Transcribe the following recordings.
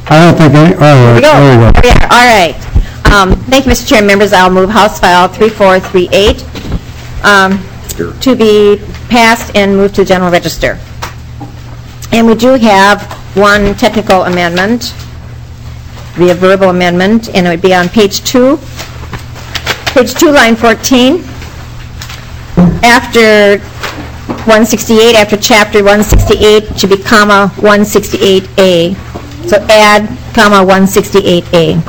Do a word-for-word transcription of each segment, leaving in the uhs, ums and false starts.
I don't think any, all right, Here we go. there we go. Here we are. All right. Um, Thank you, Mister Chair and members. I'll move House File three four three eight um, to be passed and moved to the General Register. And we do have one technical amendment, be a verbal amendment, and it would be on page two, page two, line fourteen. After one sixty-eight, after chapter one sixty-eight, it should be comma one sixty-eight A. So add comma one sixty-eight A.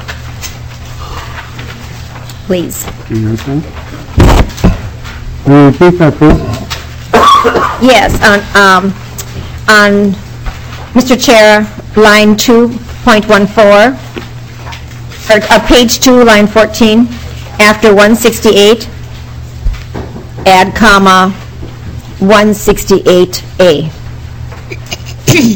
Please. You understand? Will you repeat that, please? Yes, on, um, on, Mister Chair, line two point one four, or uh, page two, line fourteen, after one sixty-eight, add comma one sixty-eight A. Okay.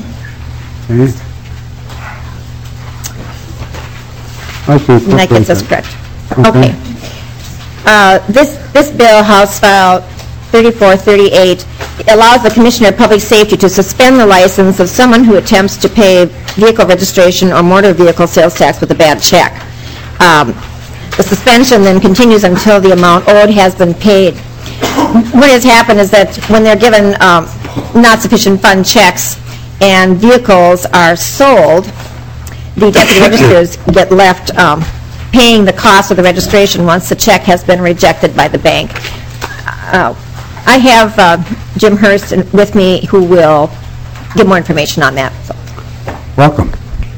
I see. And that gets us correct. Okay. Okay. Uh, This, this bill, House File thirty-four thirty-eight, allows the Commissioner of Public Safety to suspend the license of someone who attempts to pay vehicle registration or motor vehicle sales tax with a bad check. Um, The suspension then continues until the amount owed has been paid. What has happened is that when they're given um, not sufficient fund checks and vehicles are sold, the deputy registers get left um, paying the cost of the registration once the check has been rejected by the bank. Uh, I have uh, Jim Hurst in- with me who will give more information on that. So. Welcome.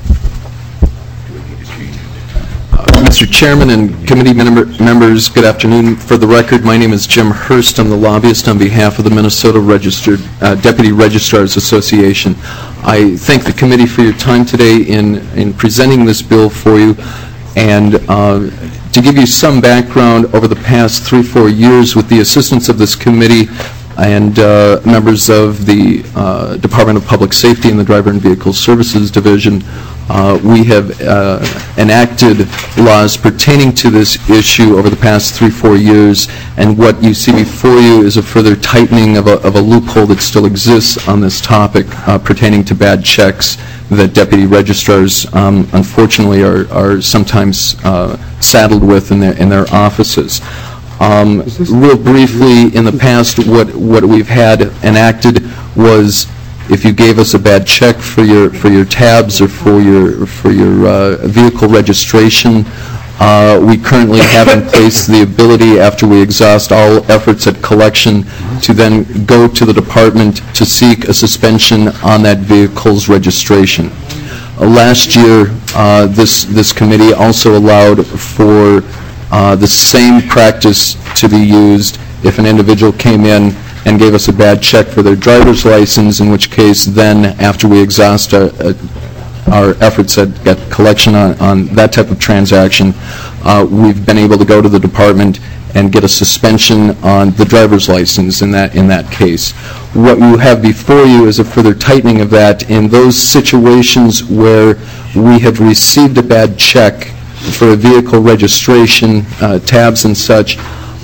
Mister Chairman and committee member- members, good afternoon. For the record, my name is Jim Hurst. I'm the lobbyist on behalf of the Minnesota Registered uh, Deputy Registrars Association. I thank the committee for your time today in, in presenting this bill for you. And uh, to give you some background, over the past three, four years, with the assistance of this committee and uh, members of the uh, Department of Public Safety and the Driver and Vehicle Services Division, uh, we have uh, enacted laws pertaining to this issue over the past three, four years, and what you see before you is a further tightening of a, of a loophole that still exists on this topic uh, pertaining to bad checks that deputy registrars um, unfortunately are, are sometimes uh, saddled with in their, in their offices. Um, real briefly, in the past, what, what we've had enacted was if you gave us a bad check for your for your tabs or for your for your uh, vehicle registration, uh, we currently have in place the ability, after we exhaust all efforts at collection, to then go to the department to seek a suspension on that vehicle's registration. Uh, last year, uh, this this committee also allowed for uh, the same practice to be used if an individual came in and gave us a bad check for their driver's license, in which case then, after we exhaust our, uh, our efforts at, at collection on, on that type of transaction, uh, we've been able to go to the department and get a suspension on the driver's license in that, in that case. What you have before you is a further tightening of that in those situations where we have received a bad check for a vehicle registration, uh, tabs and such.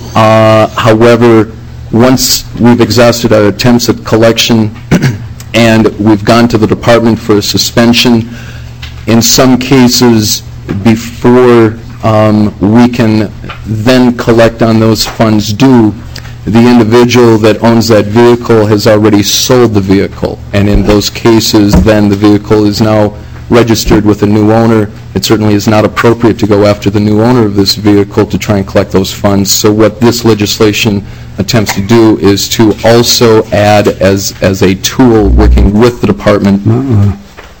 Uh, however, once we've exhausted our attempts at collection and we've gone to the department for a suspension, in some cases, before um, we can then collect on those funds due, the individual that owns that vehicle has already sold the vehicle. And in those cases, then the vehicle is now registered with a new owner. It certainly is not appropriate to go after the new owner of this vehicle to try and collect those funds. So what this legislation attempts to do is to also add as, as a tool working with the department uh-uh.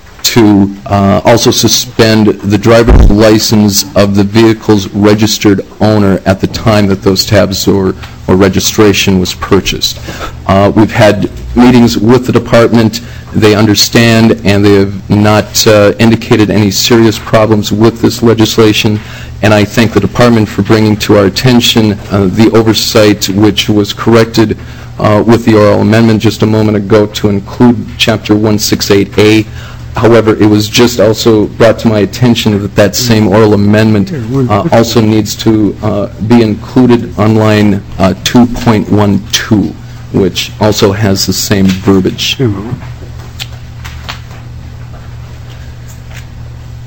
to uh, also suspend the driver's license of the vehicle's registered owner at the time that those tabs or, or registration was purchased. Uh, we've had meetings with the department. They understand, and they have not uh, indicated any serious problems with this legislation. And I thank the department for bringing to our attention uh, the oversight which was corrected uh, with the oral amendment just a moment ago to include Chapter one sixty-eight A. However, it was just also brought to my attention that that same oral amendment uh, also needs to uh, be included on line uh, two point one two, which also has the same verbiage.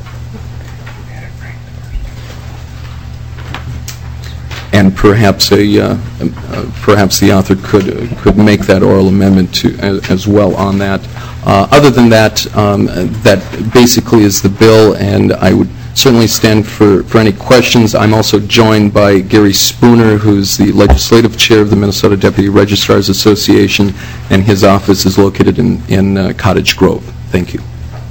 and perhaps a, uh, uh, perhaps the author could, uh, could make that oral amendment to, as, as well on that. Uh, Other than that, um, that basically is the bill, and I would certainly stand for, for any questions. I'm also joined by Gary Spooner, who's the legislative chair of the Minnesota Deputy Registrars Association, and his office is located in, in uh, Cottage Grove. Thank you.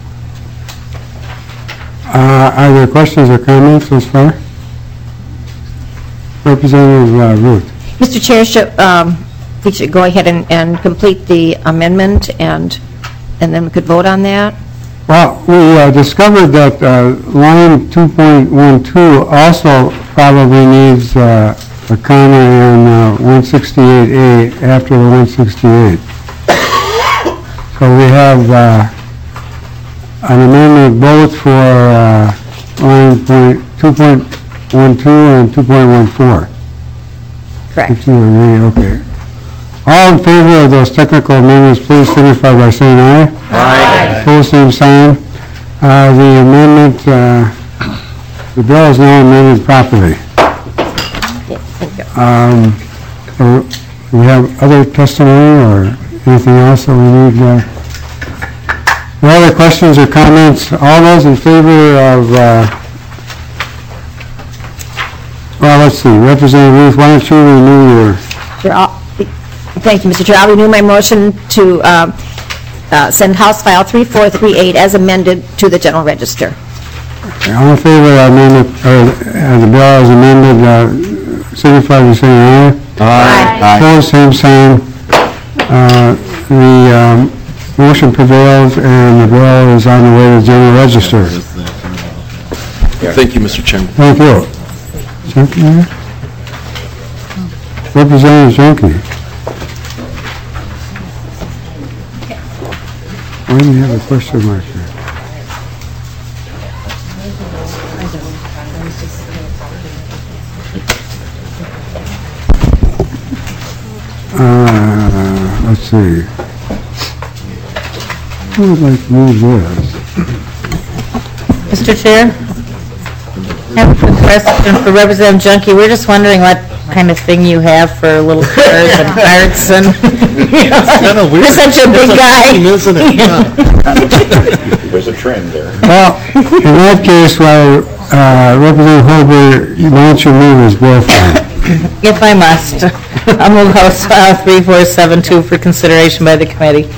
Uh, Are there questions or comments thus far? Representative uh, Ruth. Mister Chair, should, um, we should go ahead and, and complete the amendment, and, and then we could vote on that? Well, we uh, discovered that uh, line two point one two also probably needs uh, a comma in uh, one sixty-eight A after the one sixty-eight. So we have uh, an amendment both for uh, line point two point one two and two point one four. Correct. If you agree, okay. All in favor of those technical amendments, please signify by saying aye. Aye. Opposed, same sign. Uh, The amendment, uh, the bill is now amended properly. Yes, thank you. Um, uh, Do we have other testimony or anything else that we need? uh, Any other questions or comments? All those in favor of, uh, well, let's see, Representative Ruth, why don't you renew your, Sure, I'll- Thank you, Mister Chair. I'll renew my motion to uh, uh, send House File three four three eight as amended to the General Register. all in favor of amendment, or uh, the bill as amended, uh, signify by saying aye. Aye. Opposed, same sign. Uh, The um, motion prevails, and the bill is on the way to the General Register. Thank you, Mister Chairman. Thank you. Junkie here? Representative Junkie. Why do you have a question mark here? Uh, let's see. Who would like to move this? Mister Chair, I have a quick question for Representative Junkie. We're just wondering what kind of thing you have for little cars and carts and, you know, you're such a big guy. Isn't it? There's a trend there. Well, in that case, while uh, Representative Holber, why don't you move his bill for me? If I must, I'll move House File three four seven two for consideration by the committee.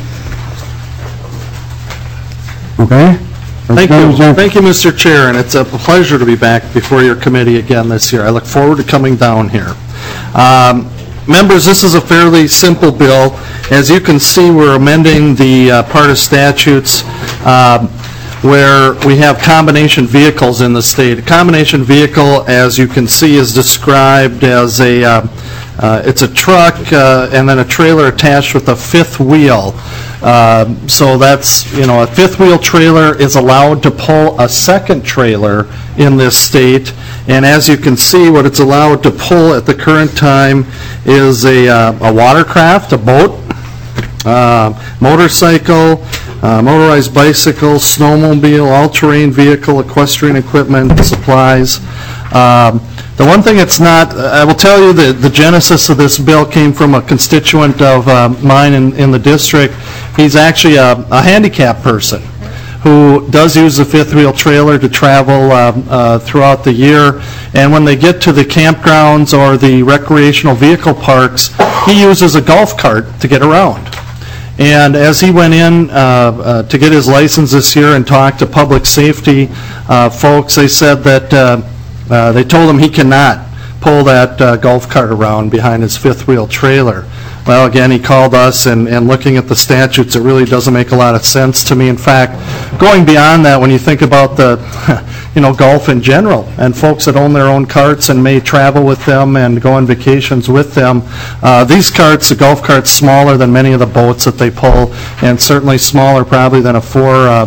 Okay? Thank you. Representative Junkie. Thank you, Mister Chair, and it's a pleasure to be back before your committee again this year. I look forward to coming down here. Um, Members, this is a fairly simple bill. As you can see, we're amending the uh, part of statutes um, where we have combination vehicles in the state. A combination vehicle, as you can see, is described as a, uh, uh, it's a truck uh, and then a trailer attached with a fifth wheel. Uh, so that's, you know, a fifth wheel trailer is allowed to pull a second trailer in this state. And as you can see, what it's allowed to pull at the current time is a, uh, a watercraft, a boat, uh, motorcycle, uh, motorized bicycle, snowmobile, all-terrain vehicle, equestrian equipment, supplies. Um, the one thing it's not, I will tell you that the genesis of this bill came from a constituent of uh, mine in, in the district. He's actually a, a handicapped person who does use the fifth wheel trailer to travel um, uh, throughout the year. And when they get to the campgrounds or the recreational vehicle parks, he uses a golf cart to get around. And as he went in uh, uh, to get his license this year and talked to public safety uh, folks, they said that uh, uh, they told him he cannot pull that uh, golf cart around behind his fifth wheel trailer. Well, again, he called us, and, and looking at the statutes, it really doesn't make a lot of sense to me. In fact, going beyond that, when you think about the, you know, golf in general, and folks that own their own carts and may travel with them and go on vacations with them, uh, these carts, the golf cart's smaller than many of the boats that they pull, and certainly smaller probably than a four, uh,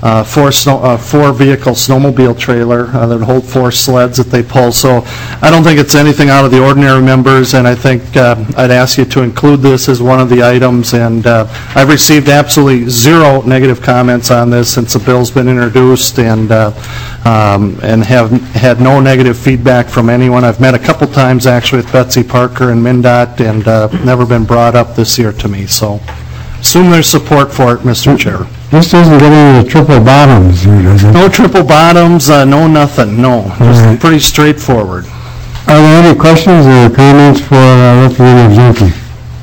uh, four snow, uh, four-vehicle snowmobile trailer uh, that would hold four sleds that they pull. So I don't think it's anything out of the ordinary, members, and I think uh, I'd ask you to include this as one of the items. And uh, I've received absolutely zero negative comments on this since the bill's been introduced, and uh, um, and have had no negative feedback from anyone. I've met a couple times actually with Betsy Parker and MnDOT, and uh, never been brought up this year to me. So assume there's support for it, Mister Chair. This doesn't get into the triple bottoms, here, does it? No triple bottoms, uh, no nothing, no. Just right. pretty straightforward. Are there any questions or comments for uh, Representative Junkie?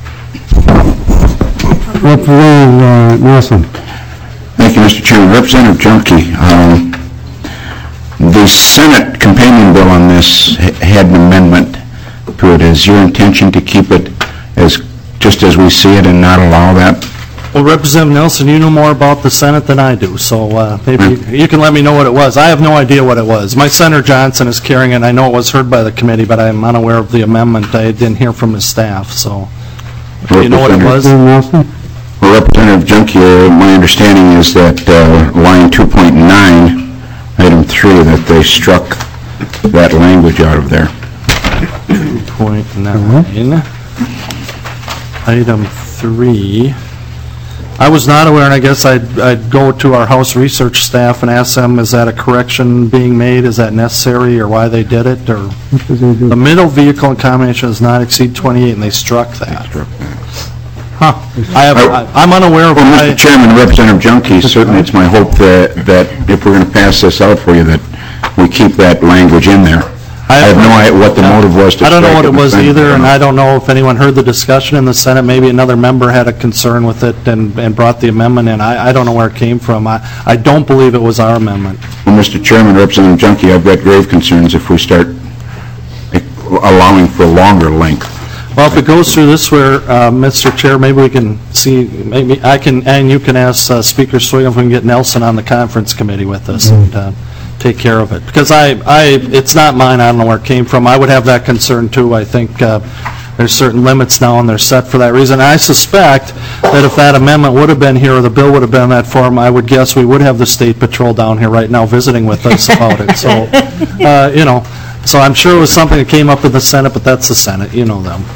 Representative uh, Nelson. Thank you, Mister Chairman. Representative Junkie, um, the Senate companion bill on this ha- had an amendment to it. Is your intention to keep it as just as we see it and not allow that? Well, Representative Nelson, you know more about the Senate than I do, so uh, maybe you, you can let me know what it was. I have no idea what it was. My Senator Johnson is carrying it. I know it was heard by the committee, but I'm unaware of the amendment. I didn't hear from his staff, so do you know what it was? Representative Nelson? Well, Representative Junkie, uh, my understanding is that uh, line two point nine, item three, that they struck that language out of there. two point nine, item three. I was not aware, and I guess I'd, I'd go to our House research staff and ask them, is that a correction being made? Is that necessary, or why they did it? Or the middle vehicle in combination does not exceed twenty-eight, and they struck that. Huh. I have, I- I'm unaware of Well, why. Mister Chairman, Representative Junkie, certainly it's my hope that, that if we're going to pass this out for you, that we keep that language in there. I have no idea what the motive was to I don't know strike what it was Mister either, and Chairman. I don't know if anyone heard the discussion in the Senate. Maybe another member had a concern with it and, and brought the amendment in. I, I don't know where it came from. I, I don't believe it was our amendment. Well, Mister Chairman, Representative Junkie, I've got grave concerns if we start eh, allowing for longer length. Well, if it goes through this where, uh, Mister Chair, maybe we can see, maybe I can, and you can ask uh, Speaker Swigum if we can get Nelson on the conference committee with us and uh, take care of it. Because I, I, it's not mine, I don't know where it came from. I would have that concern too. I think uh, there's certain limits now, and they're set for that reason. And I suspect that if that amendment would have been here, or the bill would have been in that form, I would guess we would have the State Patrol down here right now visiting with us about it. So, uh, you know, so I'm sure it was something that came up in the Senate, but that's the Senate, you know them.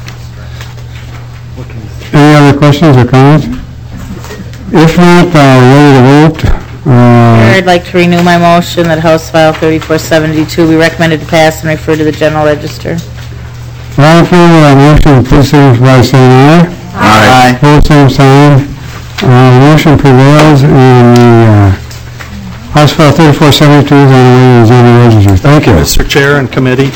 Any other questions or comments? If not, uh, ready to vote. Uh, I'd like to renew my motion that House File thirty-four seventy-two be recommended to pass and refer to the General Register. All in favor of that motion, please signify by saying aye. Aye. Opposed, same sign. Uh, Motion prevails, and the uh, House File thirty-four seventy-two is on the way to the General Register. Thank you. Mister Chair and committee.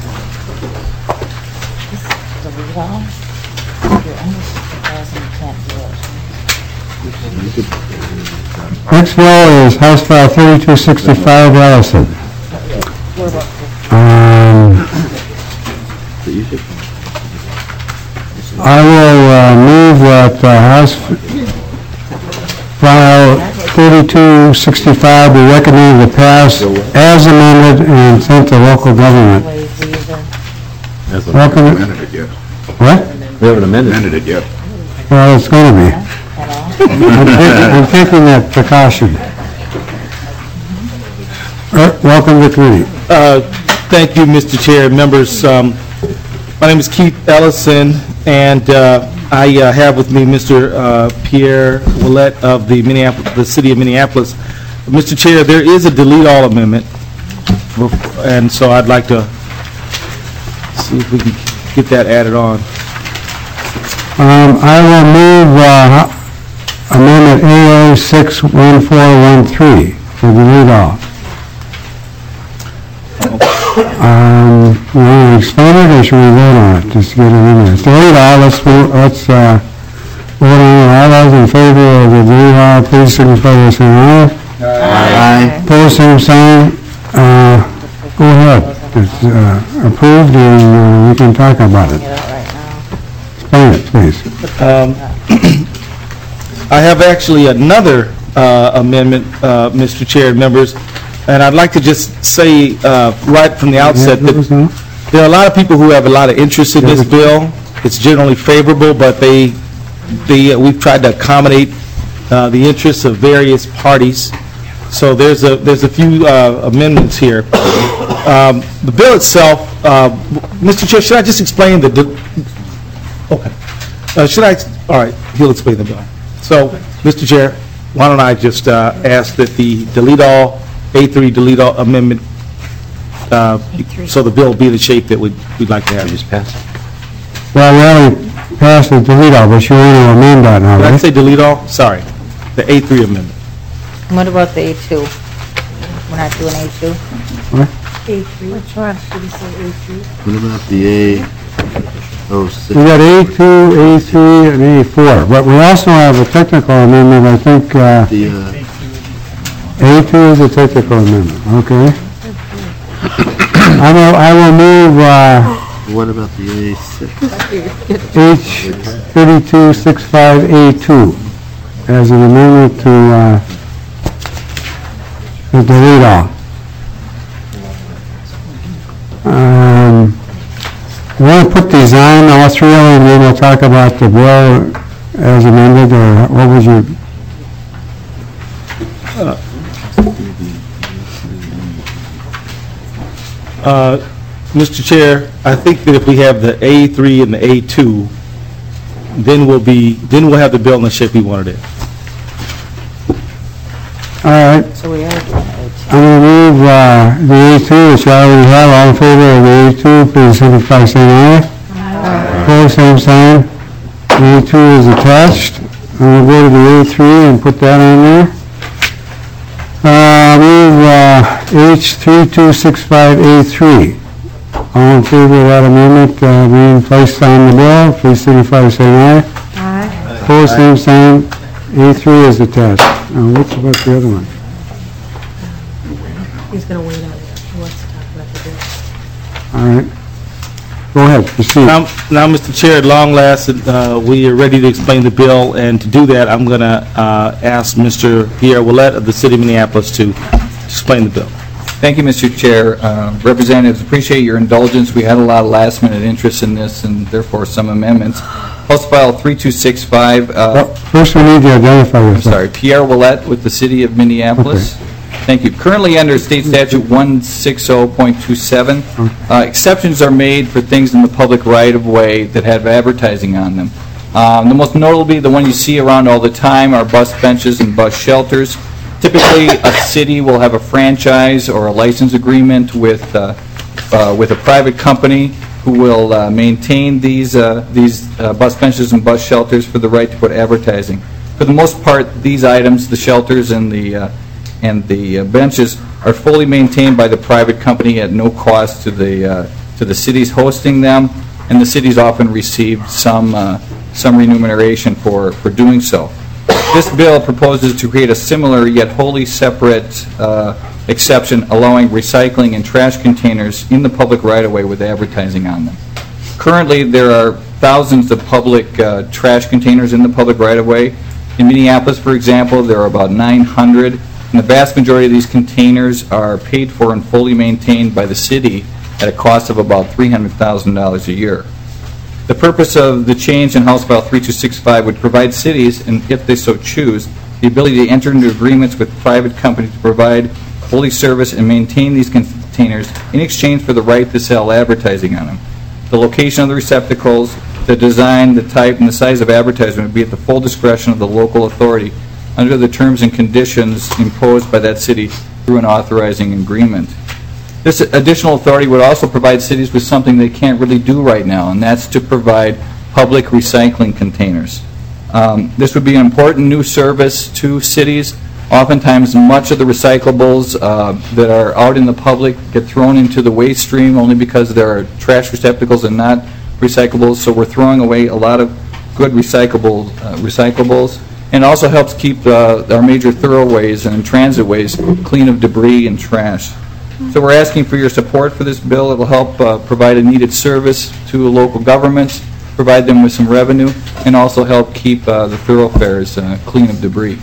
Next bill is House File thirty-two sixty-five, Ellison. Um, I will uh, move that uh, House File thirty-two sixty-five be recommended to pass as amended and sent to local government. Welcome. Amended it yet. What? We haven't amended it yet. Well, it's going to be. I'm taking- I'm taking that precaution. Er, Welcome to committee. Uh, Thank you, Mister Chair, members. Um, My name is Keith Ellison, and uh, I uh, have with me Mister uh, Pierre Willett of the Minneapolis, the City of Minneapolis. Mister Chair, there is a delete all amendment, and so I'd like to see if we can get that added on. Um, I will move uh, Amendment A A six one four one three for the lead off. Um, you want to explain it, or should we vote on it? Just get it in there. Delete all, let's, vote- let's, uh, vote on it. All those in favor of the delete all, please signify by saying aye. Aye. Opposed, same sign. Uh, go ahead. It's, uh, approved, and, uh, we can talk about it. Explain it, please. Um, I have actually another uh, amendment, uh, Mister Chair and members, and I'd like to just say uh, right from the outset that there are a lot of people who have a lot of interest in this bill. It's generally favorable, but they, they, we've tried to accommodate uh, the interests of various parties. So there's a, there's a few uh, amendments here. Um, The bill itself, uh, Mister Chair, should I just explain the, de- okay. Uh, Should I, all right, he'll explain the bill. So, Mister Chair, why don't I just uh, ask that the delete all, A three delete all amendment, uh, so the bill be the shape that we'd we'd like to have. Just pass it. Well, we already passed the delete all, but you want to amend that now, Did I right? say delete all? Sorry. The A three amendment. What about the A two? We're not doing A two? What? Which one? What about the A oh six? We got A two, A three, and A four, but we also have a technical amendment, I think, uh, The, uh, A two is a technical amendment, okay? I will, I will move, uh, what about the A six? H thirty-two sixty-five A two as an amendment to, uh, to delete all. Um, you want to put these on, all three of them, and then we'll talk about the bill as amended, or what was your, Uh, Mister Chair, I think that if we have the A three and the A two, then we'll be, then we'll have the bill in the shape we wanted it. all right. So we are doing A two. I'm going to move uh, the A two, which I already have. All in favor of the A two, please signify by saying aye. Aye. Opposed, same sign. A two is attached. I'm going to go to the A three and put that on there. Uh, Move uh, H thirty-two sixty-five A three. All in favor of that amendment uh, being placed on the bill, please signify by saying aye. Aye. Opposed, same sign. A three is attached. Now, what's about the other one? He's going to wait on it. He wants to talk about the bill. All right. Go ahead, proceed. Now, now, Mister Chair, at long last, uh, we are ready to explain the bill, and to do that, I'm going to uh, ask Mister Pierre Willett of the City of Minneapolis to explain the bill. Thank you, Mister Chair. Uh, Representatives, appreciate your indulgence. We had a lot of last-minute interest in this, and therefore some amendments. House File three two six five. Well, first we need to identify I'm yourself. sorry, Pierre Willett with the City of Minneapolis. Thank you. Currently under State Statute one sixty point two seven, uh, exceptions are made for things in the public right-of-way that have advertising on them. Um, the most notably, the one you see around all the time are bus benches and bus shelters. Typically, a city will have a franchise or a license agreement with uh, uh, with a private company who will uh, maintain these uh, these uh, bus benches and bus shelters for the right to put advertising. For the most part, these items, the shelters and the uh, and the uh, benches, are fully maintained by the private company at no cost to the uh, to the cities hosting them, and the cities often receive some uh, some remuneration for for doing so. This bill proposes to create a similar yet wholly separate uh, exception allowing recycling and trash containers in the public right-of-way with advertising on them. Currently, there are thousands of public uh, trash containers in the public right-of-way. In Minneapolis, for example, there are about nine hundred, and the vast majority of these containers are paid for and fully maintained by the city at a cost of about three hundred thousand dollars a year. The purpose of the change in House File three two six five would provide cities, and if they so choose, the ability to enter into agreements with private companies to provide, fully service, and maintain these containers in exchange for the right to sell advertising on them. The location of the receptacles, the design, the type, and the size of advertisement would be at the full discretion of the local authority under the terms and conditions imposed by that city through an authorizing agreement. This additional authority would also provide cities with something they can't really do right now, and that's to provide public recycling containers. Um, this would be an important new service to cities. Oftentimes, much of the recyclables uh, that are out in the public get thrown into the waste stream only because there are trash receptacles and not recyclables, so we're throwing away a lot of good recyclable, uh, recyclables, and also helps keep uh, our major thoroughways and transitways clean of debris and trash. So we're asking for your support for this bill. It will help uh, provide a needed service to local governments, provide them with some revenue, and also help keep uh, the thoroughfares uh, clean of debris.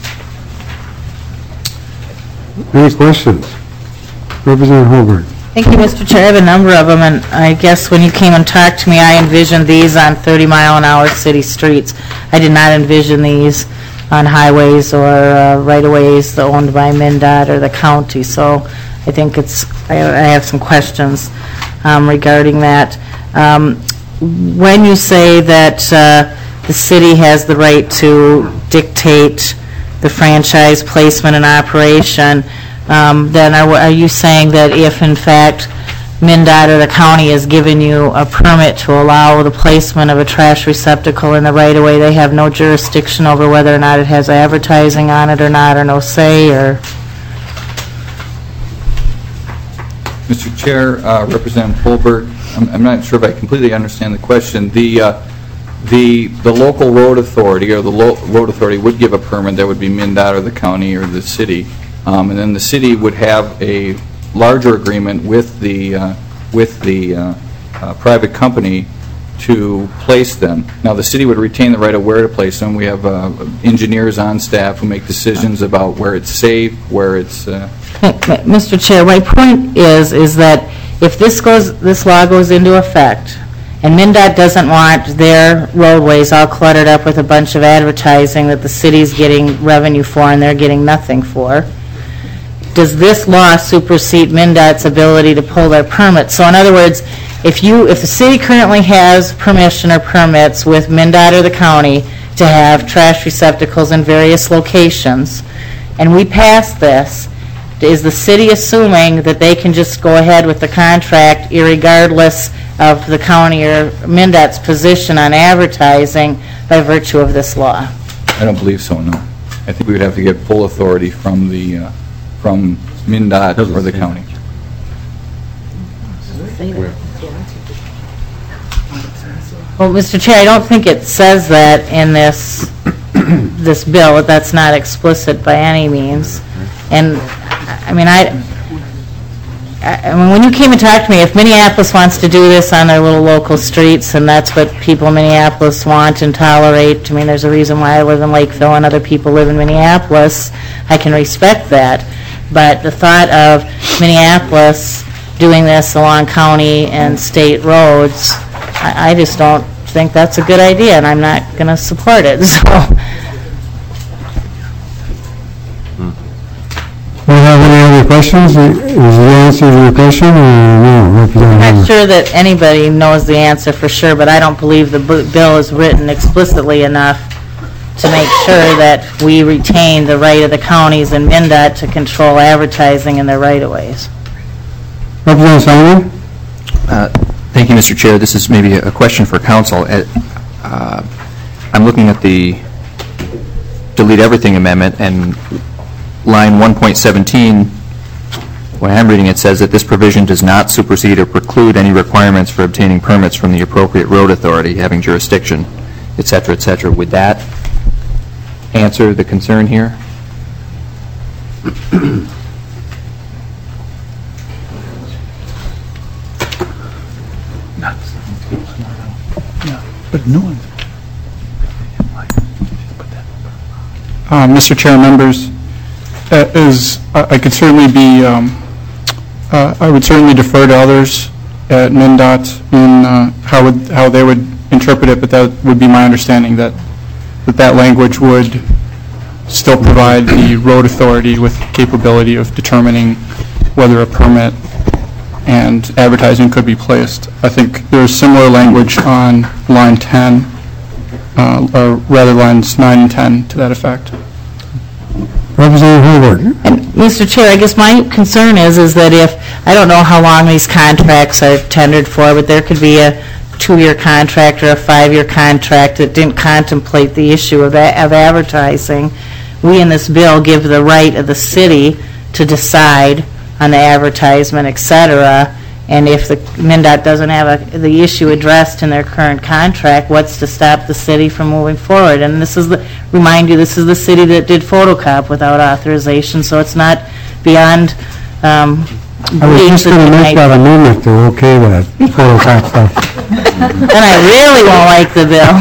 Any questions? Representative Holbert. Thank you, Mister Chair. I have a number of them, and I guess when you came and talked to me, I envisioned these on thirty mile an hour city streets. I did not envision these on highways or uh, right-of-ways owned by MnDOT or the county. So I think it's, I I have some questions um, regarding that. Um, When you say that uh, the city has the right to dictate the franchise placement and operation, um, then are are you saying that if, in fact, MnDOT or the county has given you a permit to allow the placement of a trash receptacle in the right-of-way, they have no jurisdiction over whether or not it has advertising on it or not, or no say, or? Mister Chair, uh, Representative Holberg, I'm I'm not sure if I completely understand the question. The uh, the the local road authority, or the lo- road authority would give a permit that would be MnDOT or the county or the city, um, and then the city would have a larger agreement with the uh, with the uh, uh, private company to place them. Now, the city would retain the right of where to place them. We have uh, engineers on staff who make decisions about where it's safe, where it's... Uh, Mister Chair, my point is, is that if this goes, this law goes into effect, and MnDOT doesn't want their roadways all cluttered up with a bunch of advertising that the city's getting revenue for and they're getting nothing for, does this law supersede MnDOT's ability to pull their permits? So in other words, if you, if the city currently has permission or permits with MnDOT or the county to have trash receptacles in various locations, and we pass this, is the city assuming that they can just go ahead with the contract irregardless of the county or MnDOT's position on advertising by virtue of this law? I don't believe so, no. I think we would have to get full authority from the, uh, from MnDOT or the county. Well, Mister Chair, I don't think it says that in this, this bill. That's not explicit by any means. And, I mean, I, I I mean, when you came and talked to me, if Minneapolis wants to do this on their little local streets, and that's what people in Minneapolis want and tolerate, I mean, there's a reason why I live in Lakeville and other people live in Minneapolis, I can respect that. But the thought of Minneapolis doing this along county and state roads, I, I just don't think that's a good idea, and I'm not going to support it, so. Do you have any other questions? Is the answer to your question, or no? I'm not sure that anybody knows the answer for sure, but I don't believe the bu- bill is written explicitly enough to make sure that we retain the right of the counties and MnDOT to control advertising in their right-of-ways. Representative Simon? Uh, Thank you, Mister Chair. This is maybe a question for council. Uh, uh, I'm looking at the delete everything amendment, and line one point seventeen, when I'm reading it, says that this provision does not supersede or preclude any requirements for obtaining permits from the appropriate road authority having jurisdiction, et cetera, et cetera. Would that answer the concern here? But no one. Uh, Mister Chair, members, uh, is I I could certainly be. Um, uh, I would certainly defer to others at MnDOT in uh, how would how they would interpret it, but that would be my understanding that that that language would still provide the road authority with capability of determining whether a permit and advertising could be placed. I think there's similar language on line ten, uh, or rather lines nine and ten to that effect. Representative Holberg. And Mister Chair, I guess my concern is, is that if, I don't know how long these contracts are tendered for, but there could be a two-year contract or a five-year contract that didn't contemplate the issue of, a- of advertising. We in this bill give the right of the city to decide on the advertisement, et cetera, and if the MnDOT doesn't have a, the issue addressed in their current contract, what's to stop the city from moving forward? And this is the, remind you, this is the city that did photocop without authorization, so it's not beyond um, I was just going to make that amendment to okay that photocop stuff. Then I really won't like the bill.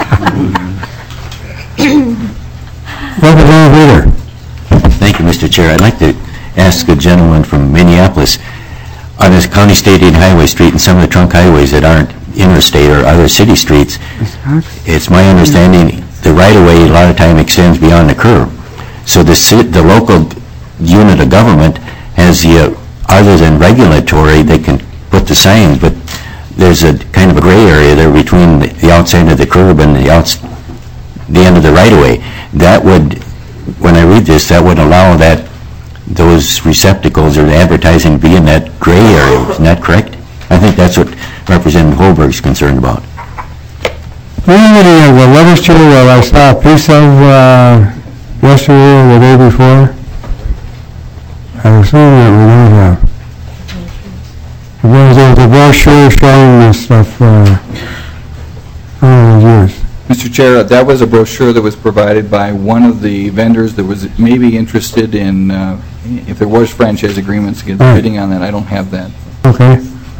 Representative Reader. Thank you, Mister Chair. I'd like to ask a gentleman from Minneapolis, on this County State and Highway Street and some of the trunk highways that aren't interstate or other city streets, it's my understanding the right-of-way a lot of time extends beyond the curb. So the ci- the local unit of government has the, uh, other than regulatory, they can put the signs, but there's a kind of a gray area there between the the outside of the curb and the outs, the end of the right-of-way. That would, when I read this, that would allow that, those receptacles or the advertising be in that gray area. Isn't that correct? I think that's what Representative Holberg's concerned about. Remember the, the letters to you that I saw a piece of uh, yesterday or the day before? I assume that we don't have. There was a the brochure showing this stuff uh, all those years. Mister Chair, that was a brochure that was provided by one of the vendors that was maybe interested in, uh, if there was franchise agreements, get Right. bidding on that. I don't have that. Okay.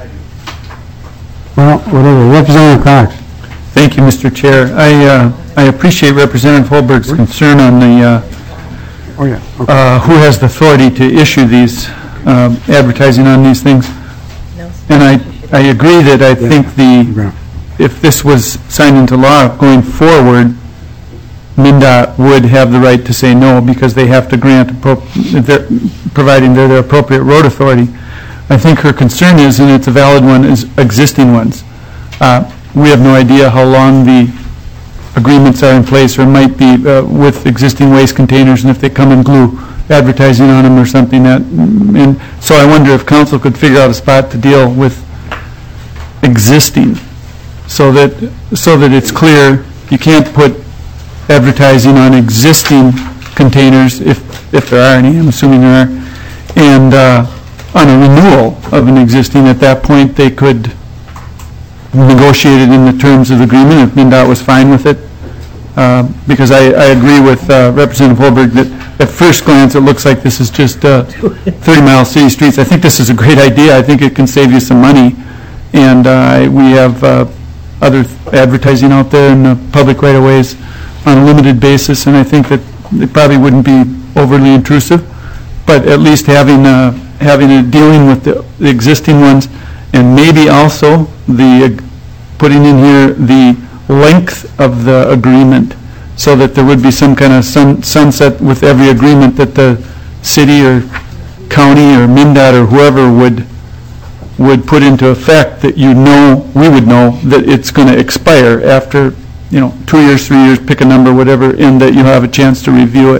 Well, whatever. Representative Cox. Thank you, Mister Chair. I, uh, I appreciate Representative Holberg's concern on the, uh, Oh, yeah. Okay. uh, who has the authority to issue these, um, advertising on these things. And I, I agree that I think the, if this was signed into law going forward, MnDOT would have the right to say no because they have to grant, appro- their- providing they're the appropriate road authority. I think her concern is, and it's a valid one, is existing ones. Uh, We have no idea how long the agreements are in place or might be uh, with existing waste containers and if they come and glue advertising on them or something that, and so I wonder if council could figure out a spot to deal with existing so that, so that it's clear you can't put advertising on existing containers if, if there are any, I'm assuming there are, and uh, on a renewal of an existing, at that point they could negotiate it in the terms of the agreement if MnDOT was fine with it. Uh, because I, I agree with uh, Representative Holberg that at first glance it looks like this is just uh, thirty-mile city streets. I think this is a great idea. I think it can save you some money. And uh, we have uh, other advertising out there in the public right-of-ways on a limited basis, and I think that it probably wouldn't be overly intrusive. But at least having, uh, having a dealing with the, the existing ones, and maybe also the, uh, putting in here the length of the agreement, so that there would be some kind of sun, sunset with every agreement that the city or county or MnDOT or whoever would would put into effect, that you know, we would know that it's going to expire after, you know, two years, three years, pick a number, whatever, and that you have a chance to review it.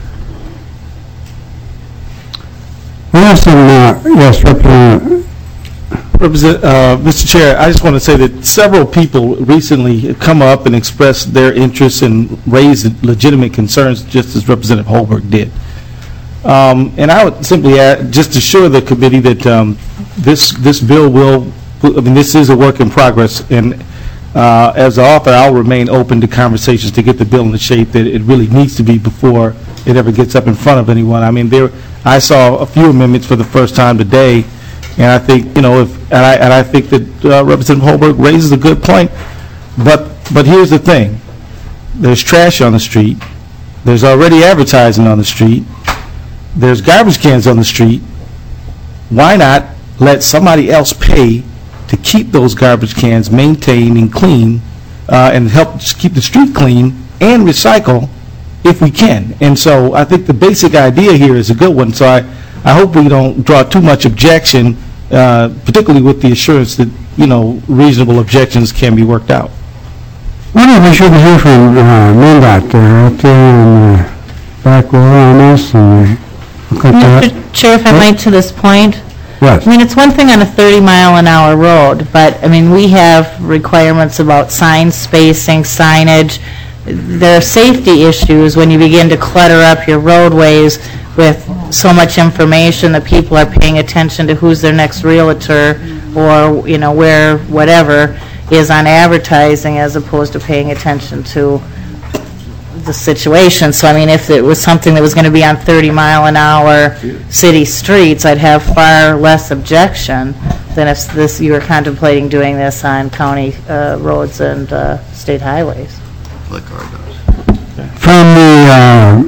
We have some, uh, yes, Representative. Represent- uh, Mister Chair, I just want to say that several people recently have come up and expressed their interest and raised legitimate concerns, just as Representative Holberg did. Um, And I would simply add, just assure the committee that um, this this bill will, I mean, this is a work in progress, and uh, as the author, I'll remain open to conversations to get the bill in the shape that it really needs to be before it ever gets up in front of anyone. I mean, there, I saw a few amendments for the first time today, and I think, you know, if, and I, and I think that uh, Representative Holberg raises a good point, but, but here's the thing. There's trash on the street. There's already advertising on the street. There's garbage cans on the street. Why not let somebody else pay to keep those garbage cans maintained and clean, uh, and help just keep the street clean and recycle if we can? And so I think the basic idea here is a good one, so I, I hope we don't draw too much objection, uh, particularly with the assurance that, you know, reasonable objections can be worked out. What if we should hear from uh, MnDOT there, up there in the back row on this, and look at that? Mister Chair, if I might, to this point, Yes. I mean, it's one thing on a thirty mile an hour road, but, I mean, we have requirements about sign spacing, signage. There are safety issues when you begin to clutter up your roadways with so much information that people are paying attention to who's their next realtor, or, you know, where whatever is on advertising, as opposed to paying attention to the situation. So, I mean, if it was something that was going to be on thirty mile an hour city streets, I'd have far less objection than if this, you were contemplating doing this on county uh, roads and uh, state highways. Like our does. From the, uh,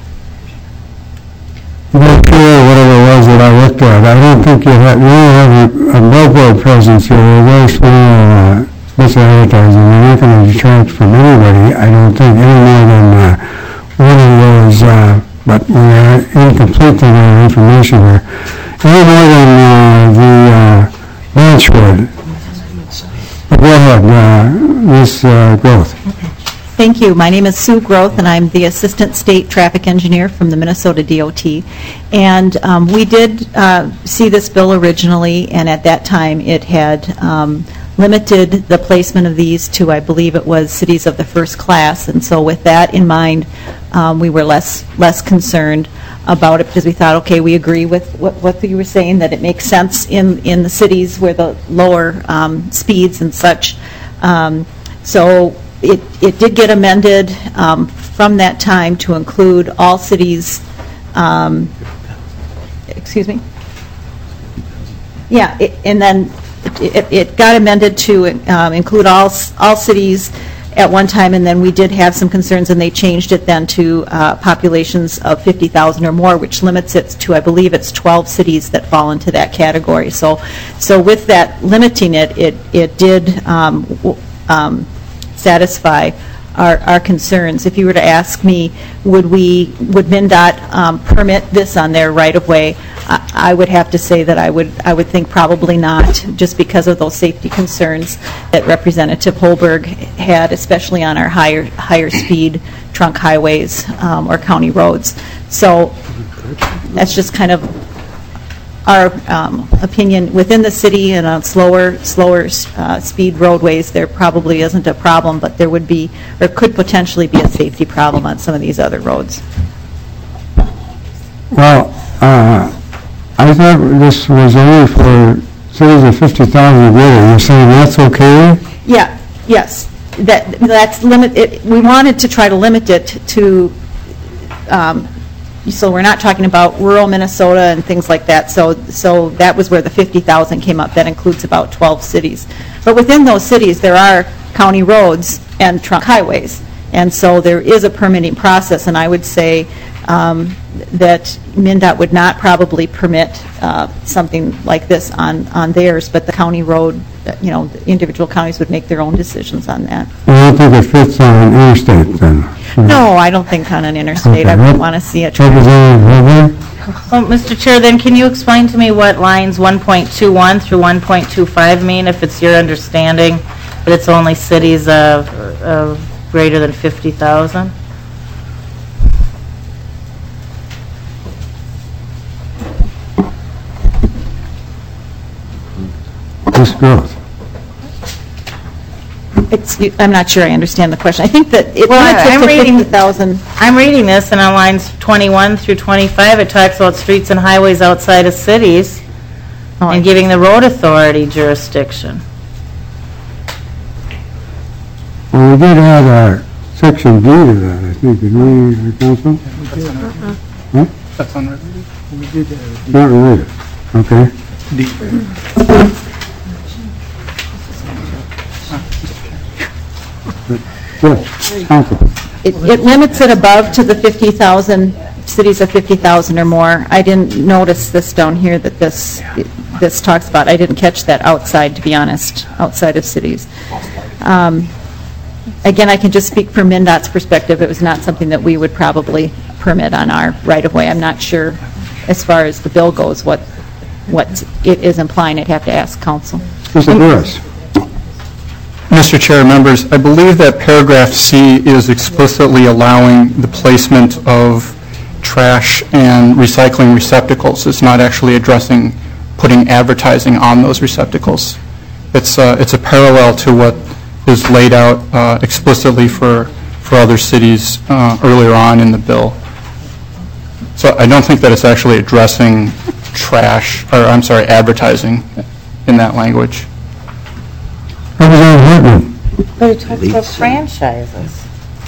brochure, whatever it was that I looked at, I don't think you have, you don't have a, a billboard presence here, a very small, uh, bits of advertising. They're not going to detract from anybody, I don't think, any more than uh, one of those, uh, but we are incomplete in our information here. Any more than uh, the uh, Branchwood. Go ahead, uh, Miz Uh, Groth. Thank you. My name is Sue Groth, and I'm the Assistant State Traffic Engineer from the Minnesota D O T. And um, we did uh, see this bill originally, and at that time it had um, limited the placement of these to, I believe it was, cities of the first class. And so with that in mind, um, we were less less concerned about it because we thought, okay, we agree with what, what you were saying, that it makes sense in, in the cities where the lower um, speeds and such. Um, so It, it did get amended um, from that time to include all cities, um, excuse me? Yeah, it, and then it, it got amended to um, include all, all cities at one time, and then we did have some concerns, and they changed it then to uh, populations of fifty thousand or more, which limits it to, I believe it's twelve cities that fall into that category. So, so with that limiting it, it, it did um, w- um, satisfy our, our concerns. If you were to ask me, would we, would MnDOT um, permit this on their right-of-way, I, I would have to say that I would, I would think probably not, just because of those safety concerns that Representative Holberg had, especially on our higher, higher speed trunk highways um, or county roads. So that's just kind of our um, opinion. Within the city and on slower, slower uh, speed roadways, there probably isn't a problem, but there would be, or could potentially be, a safety problem on some of these other roads. Well, uh, I thought this was only for cities of fifty thousand or greater. You're saying that's okay? Yeah, yes. That, that's limit, it, we wanted to try to limit it to, um, so we're not talking about rural Minnesota and things like that. So, so that was where the fifty thousand came up. That includes about twelve cities. But within those cities, there are county roads and trunk highways. And so there is a permitting process. And I would say um, that MnDOT would not probably permit uh, something like this on, on theirs, but the county road, you know, the individual counties would make their own decisions on that. I don't think it fits on an interstate then. No, I don't think on an interstate. Okay. I would want to see it. Representative Holberg? Well, Mister Chair, then can you explain to me what lines one point two one through one point two five mean, if it's your understanding that it's only cities of, of greater than fifty thousand? Miz Groth. Excuse, I'm not sure I understand the question. I think that it Well, limits it I'm to reading- fifty thousand. I'm reading this, and on lines twenty-one through twenty-five, it talks about streets and highways outside of cities and giving the road authority jurisdiction. Well, we did add a section D to that, I think, did we, uh, Council? Huh? That's unrelated. Not related, okay. Yes, Council. It, it limits it above to the fifty thousand, cities of fifty thousand or more. I didn't notice this down here that this, this talks about. I didn't catch that outside, to be honest, outside of cities. Um, Again, I can just speak from MnDOT's perspective. It was not something that we would probably permit on our right-of-way. I'm not sure, as far as the bill goes, what, what it is implying. I'd have to ask council. Mister Burris. Mister Chair, members, I believe that paragraph C is explicitly allowing the placement of trash and recycling receptacles. It's not actually addressing putting advertising on those receptacles. It's, uh, it's a parallel to what is laid out uh, explicitly for, for other cities uh, earlier on in the bill. So I don't think that it's actually addressing trash, or I'm sorry, advertising in that language. Representative Hartman. But it talks about franchises.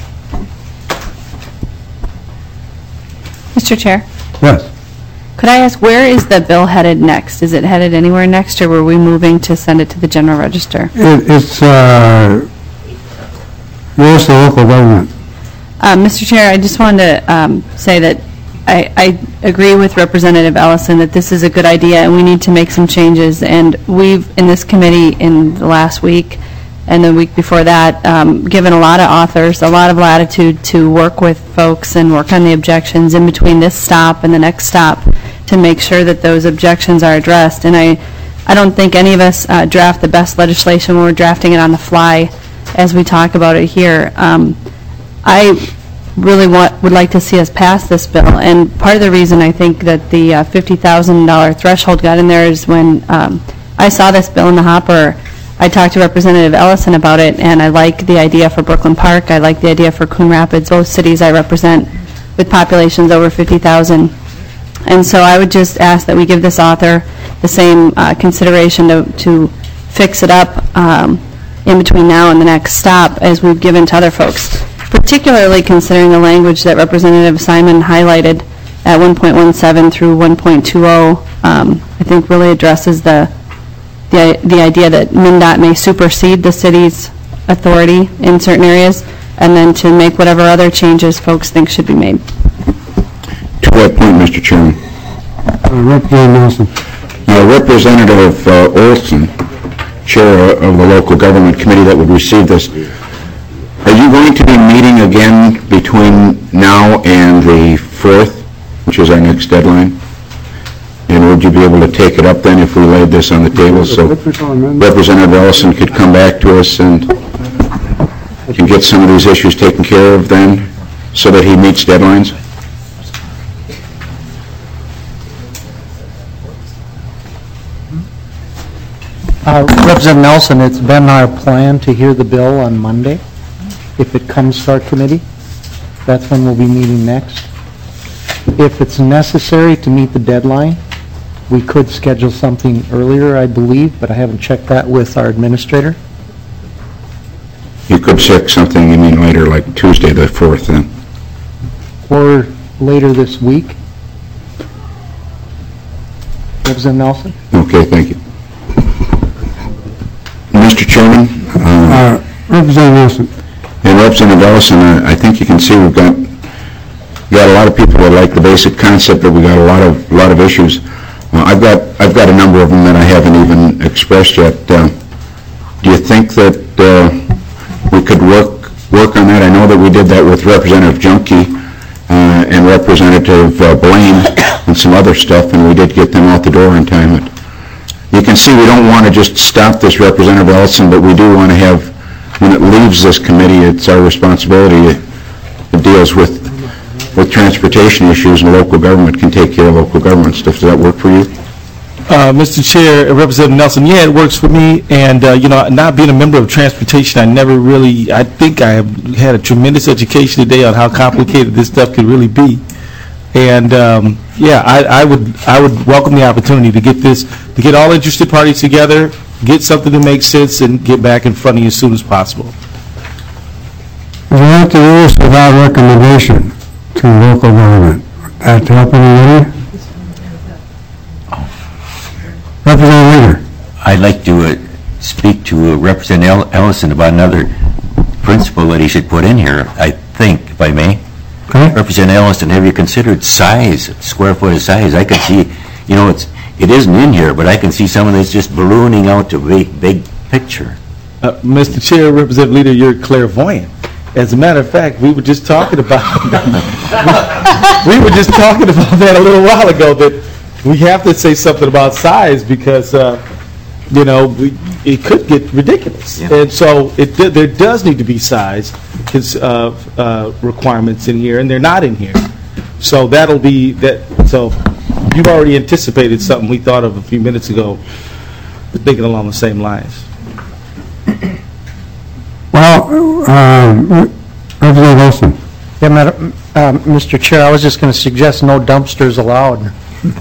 Mister Chair, Yes. could I ask, where is the bill headed next? Is it headed anywhere next, or were we moving to send it to the general register? It, it's, uh, U.S. local government. Uh, Mister Chair, I just wanted to um, say that I, I agree with Representative Ellison that this is a good idea and we need to make some changes. And we've, in this committee in the last week, and the week before that, um, given a lot of authors, a lot of latitude to work with folks and work on the objections in between this stop and the next stop to make sure that those objections are addressed. And I, I don't think any of us uh, draft the best legislation when we're drafting it on the fly as we talk about it here. Um, I really want, would like to see us pass this bill, and part of the reason I think that the uh, fifty thousand dollars threshold got in there is when um, I saw this bill in the hopper, I talked to Representative Ellison about it, and I like the idea for Brooklyn Park, I like the idea for Coon Rapids, those cities I represent with populations over fifty thousand. And so I would just ask that we give this author the same uh, consideration to, to fix it up um, in between now and the next stop as we've given to other folks, particularly considering the language that Representative Simon highlighted at one point one seven through one point two zero, um, I think really addresses the, the the idea that MnDOT may supersede the city's authority in certain areas, and then to make whatever other changes folks think should be made. To that point, Mister Chairman. Uh, Representative Nelson. Now, Representative uh, Olson, Chair of the Local Government Committee that would receive this, are you going to be meeting again between now and the fourth, which is our next deadline? And would you be able to take it up then if we laid this on the table so Representative Ellison could come back to us and can get some of these issues taken care of then so that he meets deadlines? Uh, Representative Nelson, it's been our plan to hear the bill on Monday. If it comes to our committee, that's when we'll be meeting next. If it's necessary to meet the deadline, we could schedule something earlier, I believe, but I haven't checked that with our administrator. You could check something, you mean later, like Tuesday the fourth then? Or later this week. Representative Nelson? Okay, thank you. Mister Chairman? Uh, Representative Nelson. And Representative Ellison, uh, I think you can see we've got got a lot of people that like the basic concept, but we got a lot of lot of issues. Uh, I've got I've got a number of them that I haven't even expressed yet. Uh, do you think that uh, we could work work on that? I know that we did that with Representative Junkie uh, and Representative uh, Blaine and some other stuff, and we did get them out the door in time. But you can see we don't want to just stop this, Representative Ellison, but we do want to have, when it leaves this committee, it's our responsibility. It deals with with transportation issues, and local government can take care of local government stuff. Does that work for you? Uh, Mister Chair, Representative Nelson, yeah, it works for me. And, uh, you know, not being a member of transportation, I never really, I think I have had a tremendous education today on how complicated this stuff could really be. And, um, yeah, I, I would I would welcome the opportunity to get this, to get all interested parties together, get something that makes sense, and get back in front of you as soon as possible. We have to do this without recommendation to local government. That help anybody? Representative Leader. I'd like to uh, speak to uh, Representative Ellison about another principle that he should put in here, I think, if I may. Okay. Representative Ellison, have you considered size, square foot of size? I can see, you know, it's it isn't in here, but I can see some of this just ballooning out to a big, big picture. Uh, Mister Chair, Representative Leader, you're clairvoyant. As a matter of fact, we were just talking about we were just talking about that a little while ago, that we have to say something about size because, uh, you know, we, it could get ridiculous. Yeah. And so it there does need to be size uh, uh, requirements in here, and they're not in here. So that'll be that. So you've already anticipated something we thought of a few minutes ago, but thinking along the same lines. Well, um, Representative Wilson. Yeah, Madam, um, Mister Chair, I was just going to suggest no dumpsters allowed.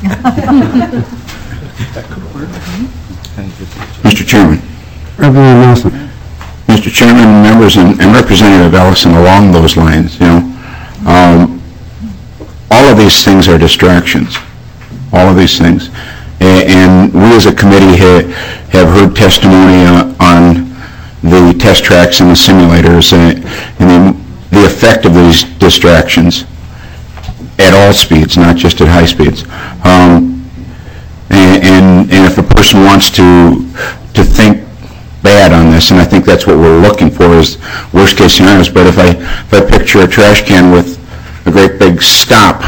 Mister Chairman. Representative Nelson. Mister Chairman, members, and, and Representative Ellison, along those lines, you know, um, all of these things are distractions. All of these things. And, and we as a committee ha have heard testimony uh, on the test tracks and the simulators and, and the, the effect of these distractions at all speeds, not just at high speeds. Um, and, and, and if a person wants to to think bad on this, and I think that's what we're looking for is worst-case scenarios. But if I, if I picture a trash can with a great big stop,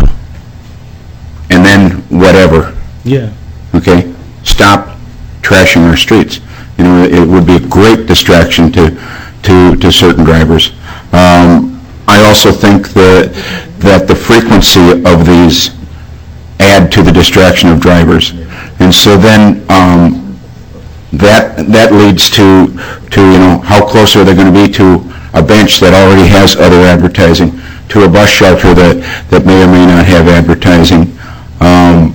and then whatever, Yeah. okay, stop trashing our streets. You know, it would be a great distraction to, to, to certain drivers. Um, I also think that, that the frequency of these add to the distraction of drivers. And so then, um, that, that leads to, to, you know, how close are they going to be to a bench that already has other advertising, to a bus shelter that, that may or may not have advertising. Um,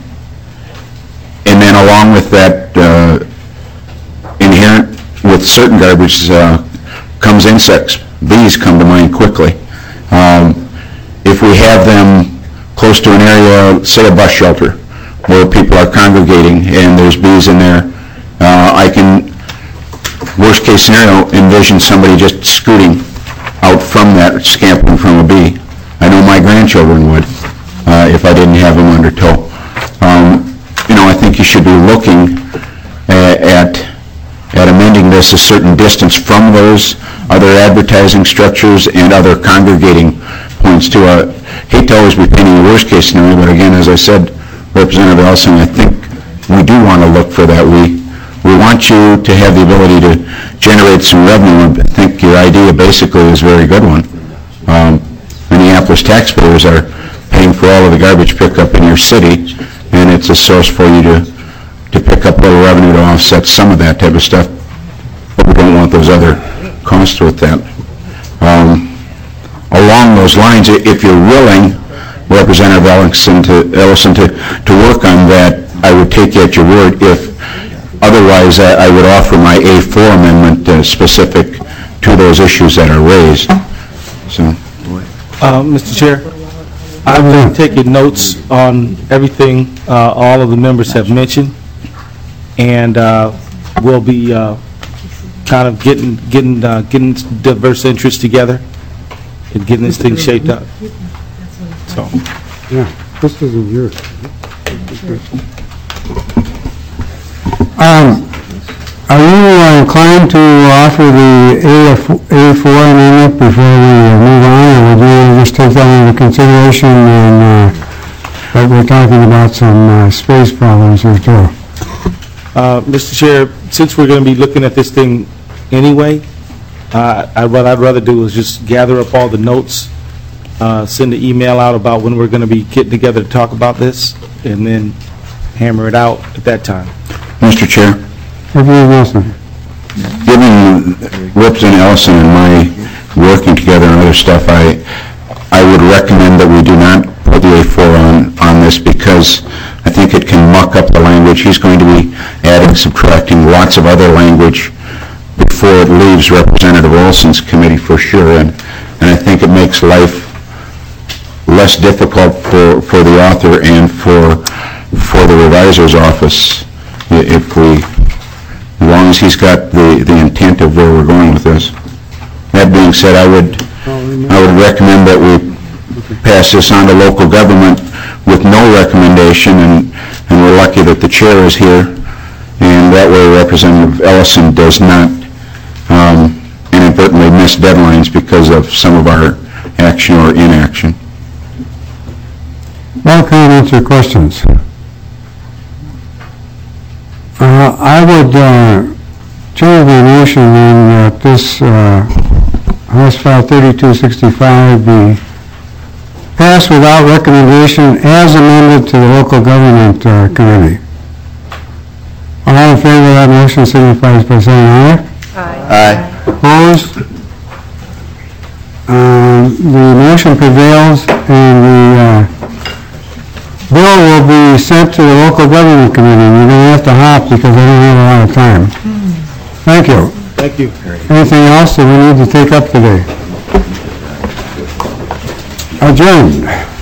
and then along with that, uh, inherent with certain garbage uh, comes insects. Bees come to mind quickly. Um, if we have them close to an area, say a bus shelter, where people are congregating and there's bees in there, uh, I can, worst case scenario, envision somebody just scooting out from that, scampering from a bee. I know my grandchildren would, uh, if I didn't have them under tow. Um, you know, I think you should be looking at, at at amending this a certain distance from those other advertising structures and other congregating points to a, hate to always be painting a worst case scenario, but again, as I said, Representative Ellison, I think we do want to look for that. We, we want you to have the ability to generate some revenue. I think your idea basically is a very good one. Um, Minneapolis taxpayers are paying for all of the garbage pickup in your city, and it's a source for you to to pick up a little revenue to offset some of that type of stuff, but we don't want those other costs with that. Um, along those lines, if you're willing, Representative Ellison, to, Ellison to, to work on that, I would take you at your word. If otherwise, I, I would offer my A four amendment uh, specific to those issues that are raised. So, Uh, Mister Chair, I've been taking notes on everything uh, all of the members have mentioned, and uh, we'll be uh, kind of getting getting uh, getting diverse interests together and getting this thing shaped up. So, Yeah, this isn't yours. Um, are you inclined to offer the A four amendment before we move on, or would you just take that into consideration and uh, that we're talking about some uh, space problems here too? uh, Mister Chair, since we're going to be looking at this thing anyway, uh, I, what I'd rather do is just gather up all the notes, uh, send an email out about when we're going to be getting together to talk about this, and then hammer it out at that time. Mister Chair, Representative Wilson. given Representative Ellison and my working together on other stuff, I I would recommend that we do not put the A four on, on this because I think it can muck up the language. He's going to be adding, subtracting lots of other language before it leaves Representative Olson's committee for sure, and, and I think it makes life less difficult for, for the author and for, for the revisor's office i- if we, as long as he's got the, the intent of where we're going with this. That being said, I would, I would recommend that we pass this on to local government with no recommendation, and, and we're lucky that the chair is here, and that way Representative Ellison does not um, inadvertently miss deadlines because of some of our action or inaction. Well, can I answer questions? Uh, I would uh, change the motion in that this uh, House File thirty-two sixty-five be passed without recommendation as amended to the local government uh, committee. All in favor of that motion signifies by saying aye. Aye. Opposed? Um, The motion prevails, and the uh, bill will be sent to the local government committee. You're going to have to hop because I don't have a lot of time. Thank you. Thank you. Anything else that we need to take up today? Adjourned.